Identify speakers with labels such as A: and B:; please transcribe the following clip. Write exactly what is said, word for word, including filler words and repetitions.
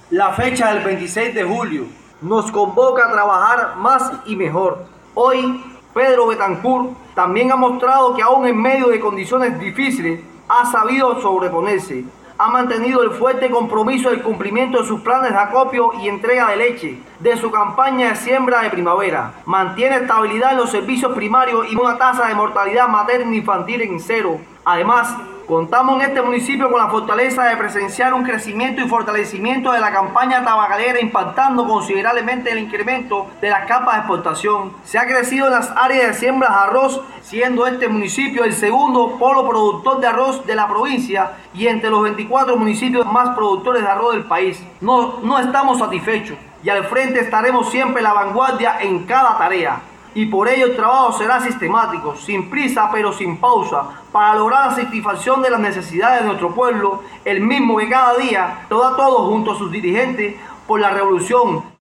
A: La fecha del veintiséis de julio nos convoca a trabajar más y mejor. Hoy, Pedro Betancur también ha mostrado que aún en medio de condiciones difíciles ha sabido sobreponerse. Ha mantenido el fuerte compromiso del cumplimiento de sus planes de acopio y entrega de leche, de su campaña de siembra de primavera. Mantiene estabilidad en los servicios primarios y una tasa de mortalidad materna e infantil en cero. Además, contamos en este municipio con la fortaleza de presenciar un crecimiento y fortalecimiento de la campaña tabacalera, impactando considerablemente el incremento de las capas de exportación. Se ha crecido en las áreas de siembras de arroz, siendo este municipio el segundo polo productor de arroz de la provincia y entre los veinticuatro municipios más productores de arroz del país. No, no estamos satisfechos y al frente estaremos siempre en la vanguardia en cada tarea. Y por ello el trabajo será sistemático, sin prisa pero sin pausa, para lograr la satisfacción de las necesidades de nuestro pueblo, el mismo que cada día lo da todo junto a sus dirigentes por la revolución.